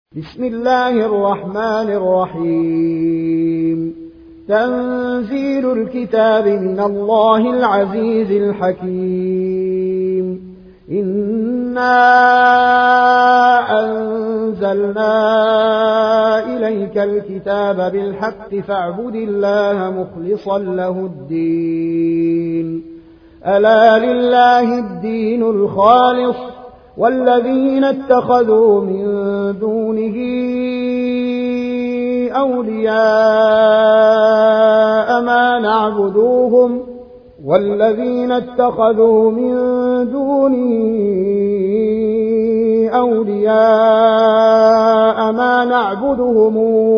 بسم الله الرحمن الرحيم. تنزيل الكتاب من الله العزيز الحكيم. إنا أنزلنا إليك الكتاب بالحق فاعبد الله مخلصا له الدين. ألا لله الدين الخالص والذين اتخذوا من دونه أولياء ما نعبدهم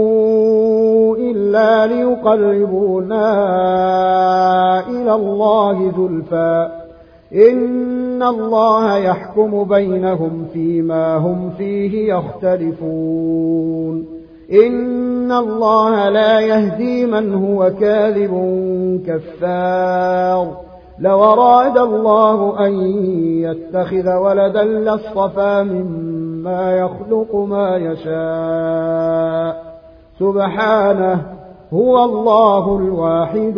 إلا ليقربونا إلى الله زلفى إن الله يحكم بينهم فيما هم فيه يختلفون. إن الله لا يهدي من هو كاذب كفار. لو أراد الله أن يتخذ ولدا لاصطفى مما يخلق ما يشاء سبحانه هو الله الواحد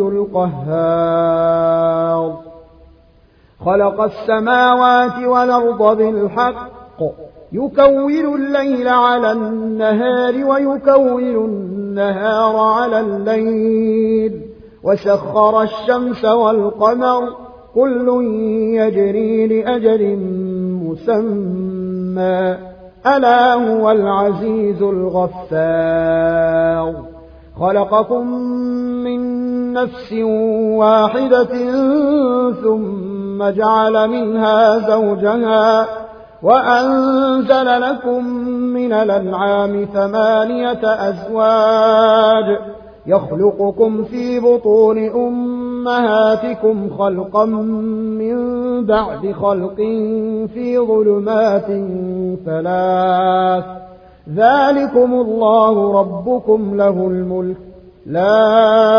القهار. خلق السماوات والأرض بالحق يكور الليل على النهار ويكور النهار على الليل وسخر الشمس والقمر كل يجري لأجل مسمى ألا هو العزيز الغفار. خلقكم من نفس واحدة ثم جعل منها زوجها وأنزل لكم من الأنعام 8 أزواج يخلقكم في بطون أمهاتكم خلقا من بعد خلق في ظلمات 3 ذلكم الله ربكم له الملك لا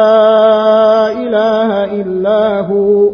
إله إلا هو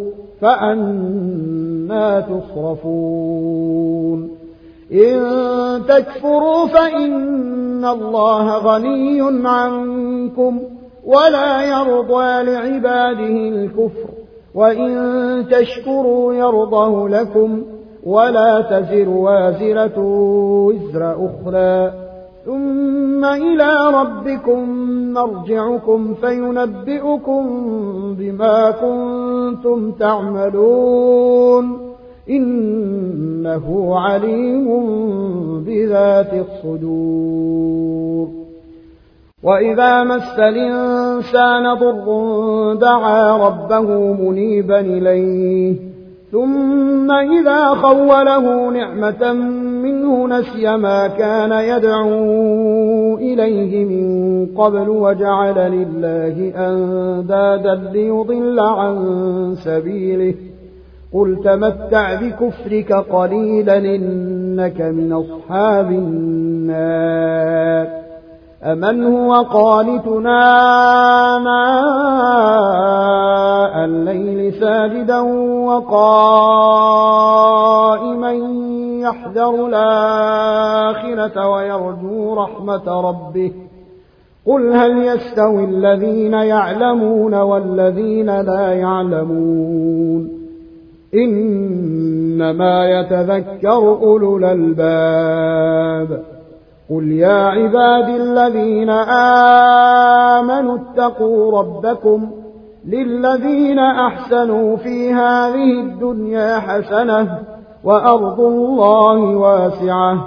فأنى تصرفون. إن تكفروا فإن الله غني عنكم ولا يرضى لعباده الكفر وإن تشكروا يرضه لكم ولا تزر وازرة وزر أخرى ثم إلى ربكم مرجعكم فينبئكم بما كنتم تعملون إنه عليم بذات الصدور. وإذا مس الإنسان ضر دعا ربه منيبا إليه ثم إذا خوله نعمة منه نسي ما كان يدعو إليه من قبل وجعل لله أندادا ليضل عن سبيله قل تمتع بكفرك قليلا إنك من أصحاب النار. أمن هو قانتنا آناء الليل ساجدا وقائما يحذر الآخرة ويرجو رحمة ربه قل هل يستوي الذين يعلمون والذين لا يعلمون إنما يتذكر أولو الألباب. قل يا عباد الذين آمنوا اتقوا ربكم للذين أحسنوا في هذه الدنيا حسنة وأرض الله واسعة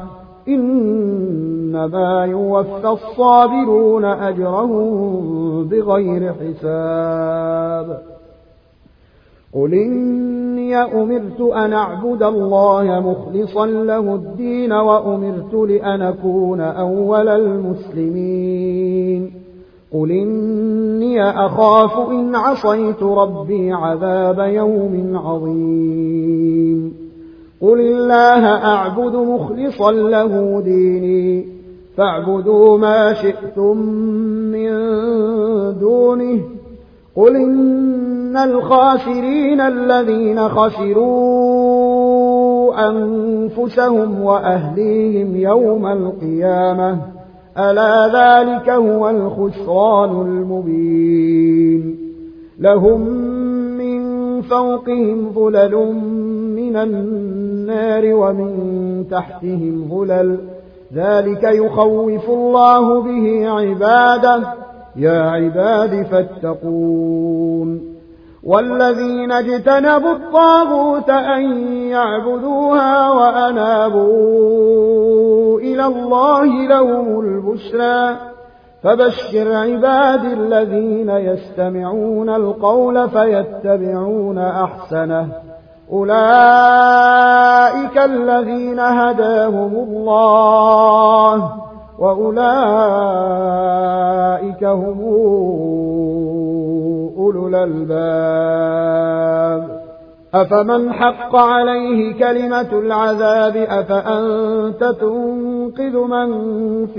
إنما يوفى الصابرون أجرهم بغير حساب. قل إني أمرت أن أعبد الله مخلصا له الدين وأمرت لأن أكون أول المسلمين. قل إني أخاف إن عصيت ربي عذاب يوم عظيم. قل الله أعبد مخلصا له ديني فاعبدوا ما شئتم من دونه. قل إن الخاسرين الذين خسروا خسروا أنفسهم وأهليهم يوم القيامة ألا ذلك هو الخسران المبين لهم من فوقهم ظلل من النار ومن تحتهم ظلل ذلك يخوف الله به عباده يا عباد فاتقون والذين اجتنبوا الطاغوت أن يعبدوها وأنابوا إلى الله لهم البشرى فبشر عباد الذين يستمعون القول فيتبعون أحسنه أولئك الذين هداهم الله وأولئك هم أولو الألباب أفمن حق عليه كلمة العذاب أفأنت تنقذ من في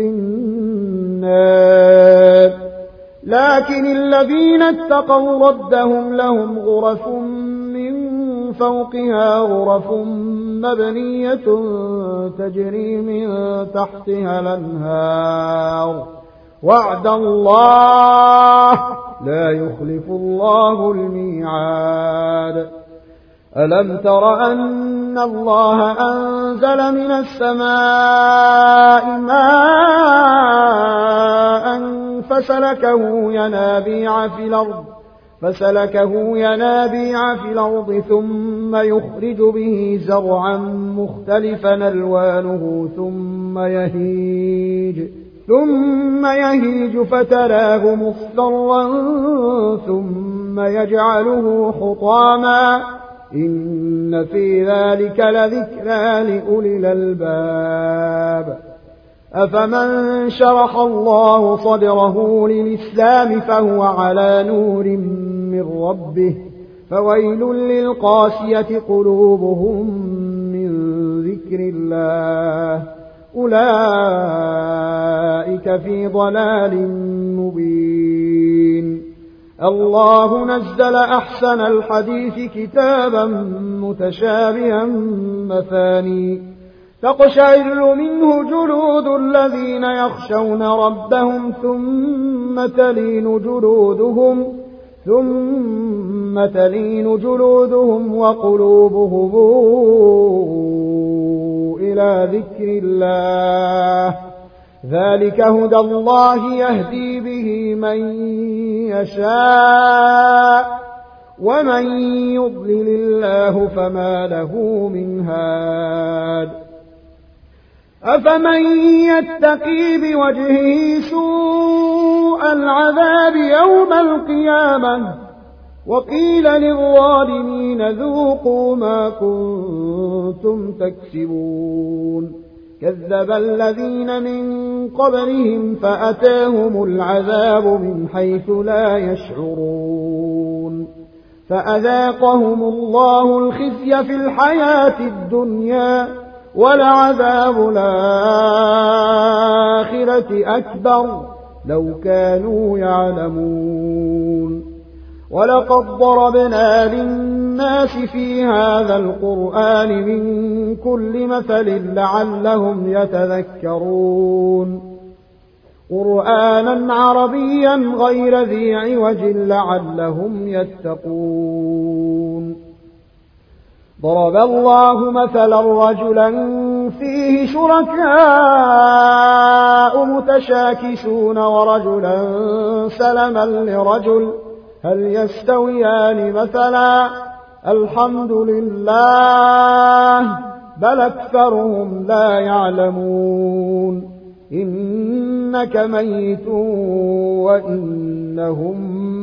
النار لكن الذين اتقوا ربهم لهم غرف من فوقها غرف مبنية تجري من تحتها الأنهار وعد الله لا يخلف الله الميعاد ألم تر أن الله أنزل من السماء ماء فسلكه ينابيع في الأرض ثم يخرج به زرعا مختلفا ألوانه ثم يهيج فتراه مصفرا ثم يجعله حطاما إن في ذلك لذكرى لأولي الألباب أفمن شرح الله صدره للإسلام فهو على نور من ربه فويل للقاسية قلوبهم من ذكر الله أولئك في ضلال مبين الله نزل أحسن الحديث كتابا متشابها مثاني تقشعر منه جلود الذين يخشون ربهم ثم تلين جلودهم وقلوبهم إلى ذكر الله ذلك هدى الله يهدي به من يشاء ومن يضلل الله فما له من هاد أفمن يتقي بوجهه سوء العذاب يوم القيامة وقيل للظالمين ذوقوا ما كنتم تكسبون كذب الذين من قبلهم فأتاهم العذاب من حيث لا يشعرون فأذاقهم الله الخزي في الحياة الدنيا ولعذاب الآخرة أكبر لو كانوا يعلمون ولقد ضربنا للناس في هذا القرآن من كل مثل لعلهم يتذكرون قرآنا عربيا غير ذي عوج لعلهم يتقون ضرب الله مثلا رجلا فيه شركاء متشاكسون ورجلا سلما لرجل هل يستويان مثلا الحمد لله بل أكثرهم لا يعلمون إنك ميت وإنهم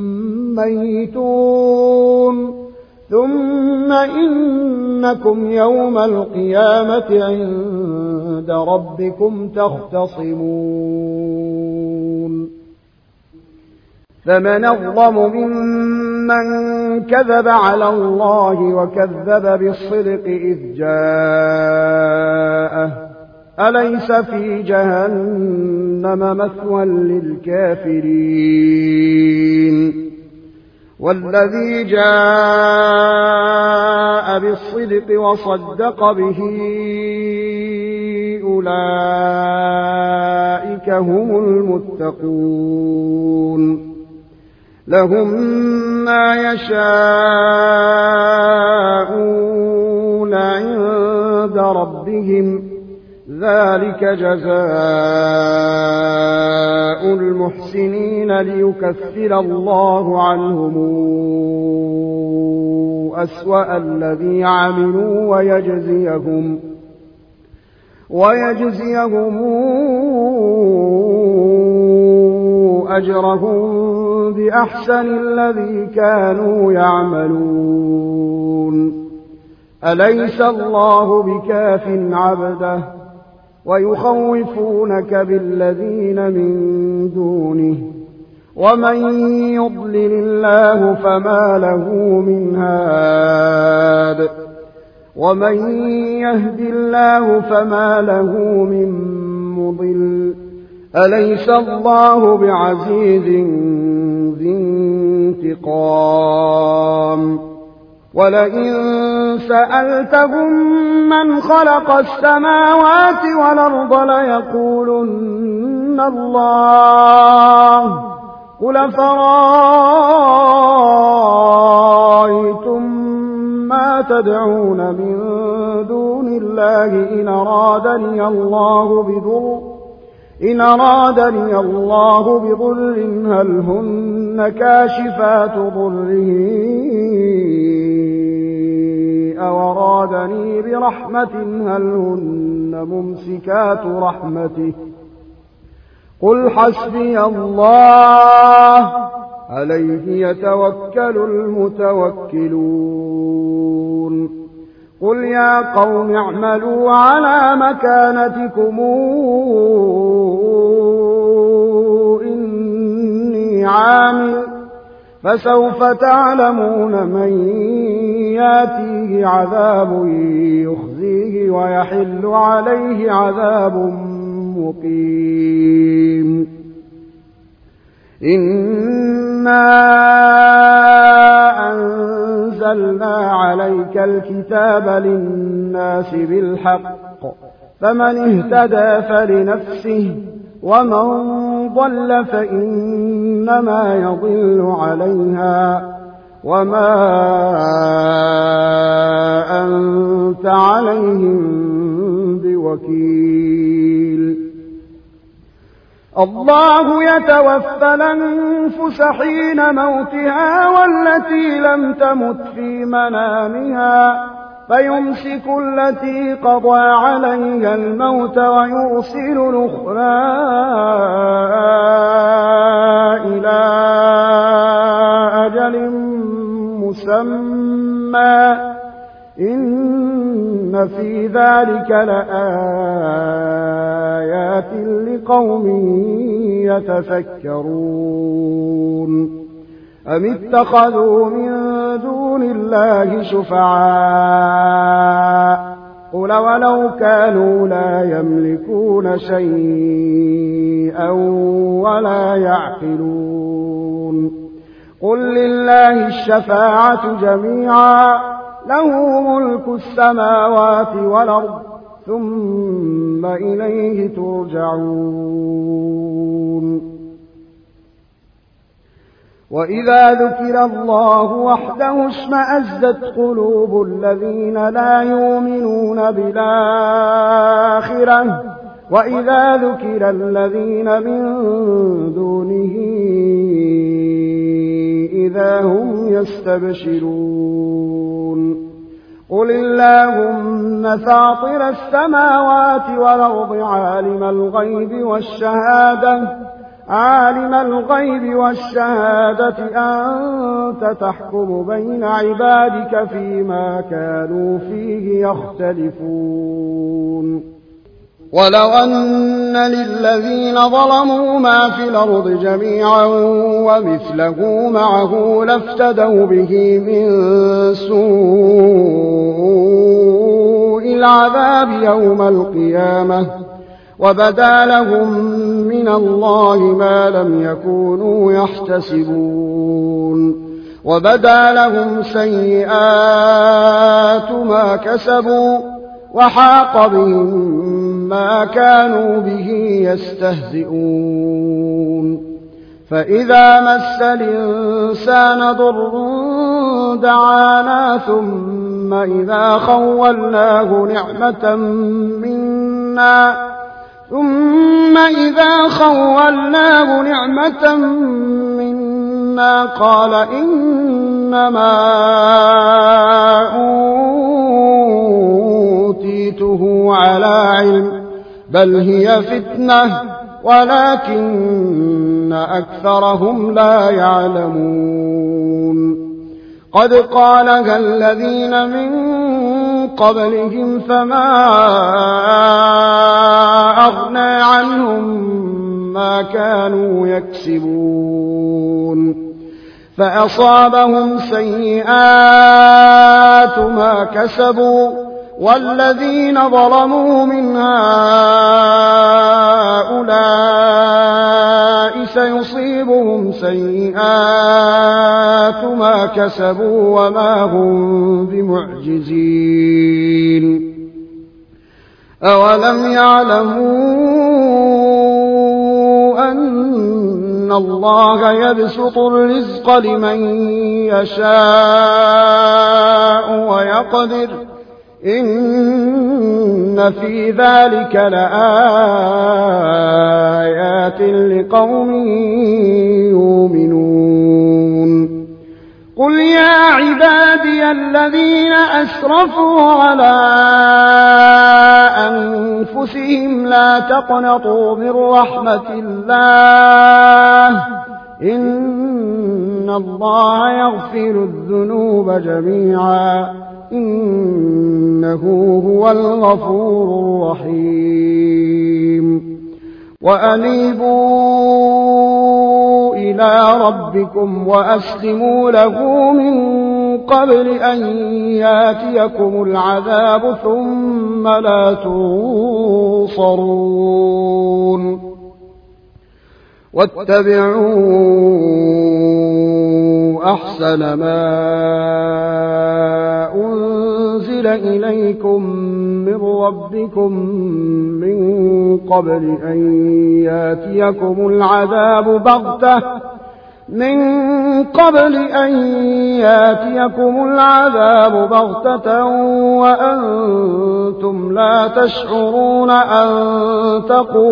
ميتون ثم إنكم يوم القيامة عند ربكم تختصمون فمن أظلم ممن كذب على الله وكذب بالصدق إذ جاءه أليس في جهنم مثوى للكافرين والذي جاء بالصدق وصدق به أولئك هم المتقون لهم ما يشاءون عند ربهم ذلك جزاء المحسنين ليكفر الله عنهم أسوأ الذي عملوا ويجزيهم أجرهم بأحسن الذي كانوا يعملون أليس الله بكاف عبده ويخوفونك بالذين من دونه ومن يضلل الله فما له من هاد ومن يهد الله فما له من مضل أليس الله بعزيز ذي انتقام ولئن سألتهم من خلق السماوات والأرض ليقولن الله قل فرأيتم ما تدعون من دون الله إن أرادني الله بضر هل هن كاشفات ضره أو أرادني برحمة هل هن ممسكات رحمته قل حسبي الله عليه يتوكل المتوكلون قل يا قوم اعملوا على مكانتكم إني عامل فسوف تعلمون من ياتيه عذاب يخزيه ويحل عليه عذاب مقيم إنا أنزلنا عليك الكتاب للناس بالحق فمن اهتدى فلنفسه ومن ضل فإنما يضل عليها وما أنت عليهم بوكيل الله يتوفى الأنفس حين موتها والتي لم تمت في منامها فيمسك التي قضى عليها الموت ويرسل الأخرى إلى أجل مسمى إن في ذلك لآيات لقوم يتفكرون أم اتخذوا من دون الله شفعاء قل ولو كانوا لا يملكون شيئا ولا يعقلون قل لله الشفاعة جميعا له ملك السماوات والأرض ثم إليه ترجعون وإذا ذكر الله وحده اشمأزت قلوب الذين لا يؤمنون بالآخرة وإذا ذكر الذين من دونه إذا هم يستبشرون قل اللهم فاطر السماوات والأرض عالم الغيب والشهادة أنت تحكم بين عبادك فيما كانوا فيه يختلفون ولو أن للذين ظلموا ما في الأرض جميعا ومثله معه لافتدوا به من سوء العذاب يوم القيامة وبدا لهم من الله ما لم يكونوا يحتسبون وبدا لهم سيئات ما كسبوا وحاق بهم ما كانوا به يستهزئون فإذا مس الإنسان ضر دعانا ثم إذا خولناه نعمة منا قال إنما أوتيته على علم بل هي فتنة ولكن أكثرهم لا يعلمون قد قالها الذين من قبلهم فما أغنى عنهم ما كانوا يكسبون فأصابهم سيئات ما كسبوا والذين ظلموا من هؤلاء سيصيبهم سيئات ما كسبوا وما هم بمعجزين أولم يعلموا أن الله يبسط الرزق لمن يشاء ويقدر إن في ذلك لآيات لقوم يؤمنون قل يا عبادي الذين أسرفوا على أنفسهم لا تقنطوا من رحمة الله إن الله يغفر الذنوب جميعا إنه هو الغفور الرحيم وأنيبوا إلى ربكم وأسلموا له من قبل أن ياتيكم العذاب ثم لا تنصرون واتبعوا أحسن ما أنزل إليكم من ربكم من قبل أن ياتيكم العذاب بغتة وأنتم لا تشعرون أن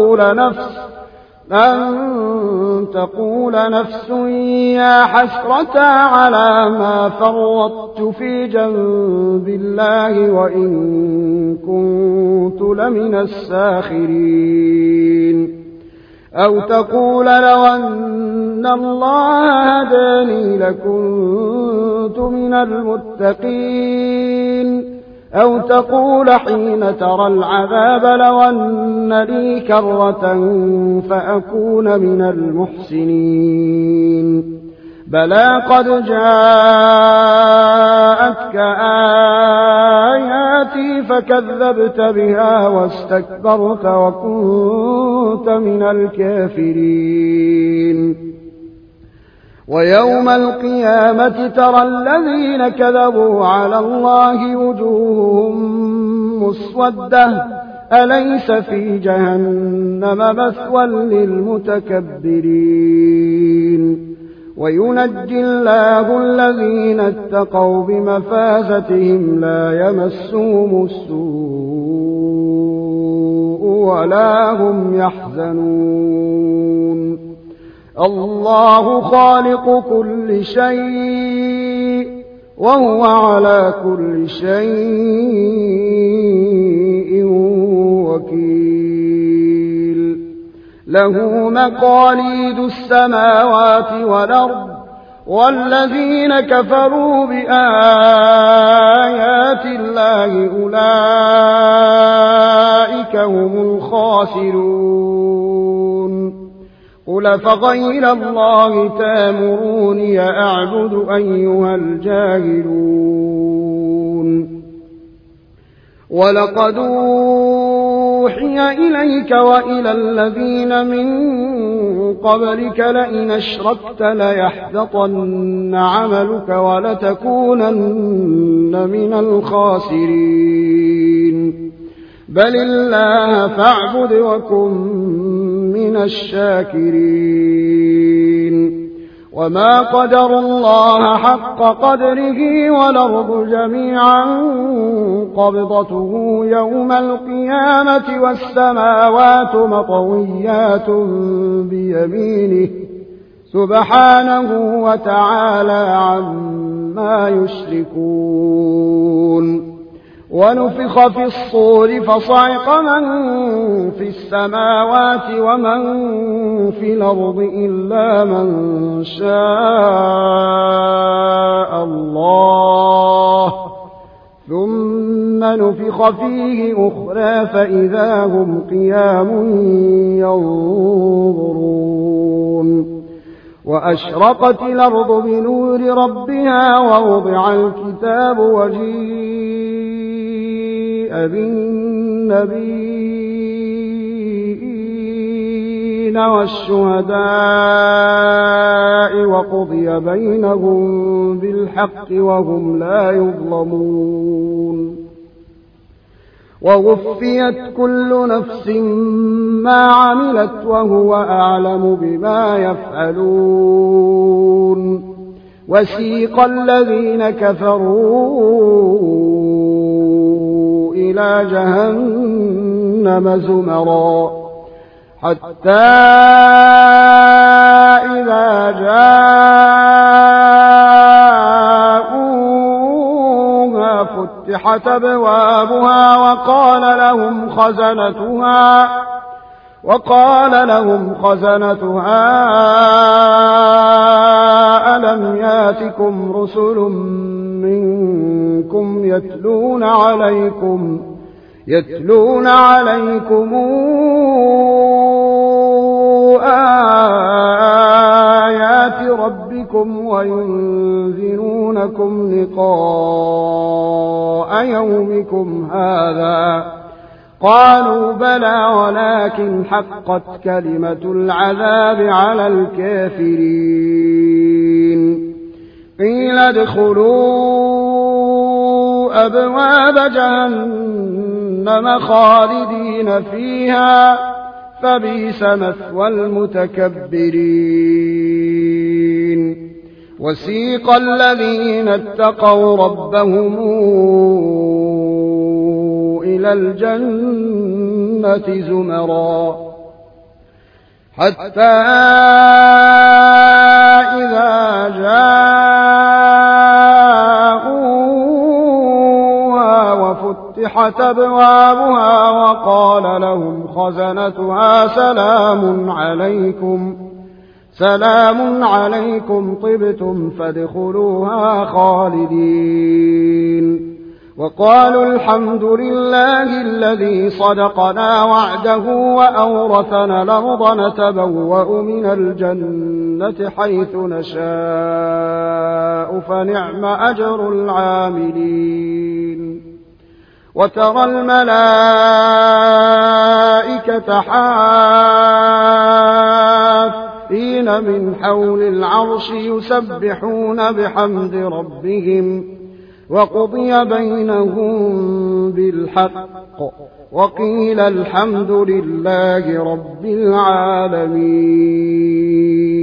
تقول نفس يا حسرة على ما فرطت في جنب الله وإن كنت لمن الساخرين أو تقول لو أن الله هداني لكنت من المتقين أو تقول حين ترى العذاب لو أن لي كرة فأكون من المحسنين بلى قد جاءتك آياتي فكذبت بها واستكبرت وكنت من الكافرين ويوم القيامة ترى الذين كذبوا على الله وجوههم مسودة أليس في جهنم مثوى للمتكبرين وينجي الله الذين اتقوا بمفازتهم لا يمسهم السوء ولا هم يحزنون الله خالق كل شيء وهو على كل شيء وكيل له مقاليد السماوات والأرض والذين كفروا بآيات الله أولئك هم الخاسرون قل فغير الله تامروني أعبد أيها الجاهلون ولقد أوحي إليك وإلى الذين من قبلك لئن أشركت ليحبطن عملك ولتكونن من الخاسرين بل الله فاعبد وكن من الشاكرين وما قدر الله حق قدره والأرض جميعا قبضته يوم القيامة والسماوات مطويات بيمينه سبحانه وتعالى عما يشركون ونفخ في الصور فصعق من في السماوات ومن في الأرض إلا من شاء الله ثم نفخ فيه أخرى فإذا هم قيام ينظرون وأشرقت الأرض بنور ربها ووضع الكتاب وجيء بالنبيين والشهداء وقضي بينهم بالحق وهم لا يظلمون ووفيت كل نفس ما عملت وهو أعلم بما يفعلون وسيق الذين كفروا إلى جهنم زمرا حتى إذا جاءوها فتحت أبوابها وقال لهم خزنتها ألم ياتكم رسل منكم يتلون عليكم آيات ربكم وينذرونكم لقاء يومكم هذا قالوا بلى ولكن حقت كلمة العذاب على الكافرين قيل ادخلوا أبواب جهنم خالدين فيها فبئس مثوى المتكبرين وسيق الذين اتقوا ربهم إلى الجنة زمرا حتى إذا جاءوها وفتحت أبوابها وقال لهم خزنتها سلام عليكم طبتم فادخلوها خالدين وقالوا الحمد لله الذي صدقنا وعده وأورثنا الأرض نتبوأ من الجنة حيث نشاء فنعم أجر العاملين وترى الملائكة حافين من حول العرش يسبحون بحمد ربهم وقضي بينهم بالحق وقيل الحمد لله رب العالمين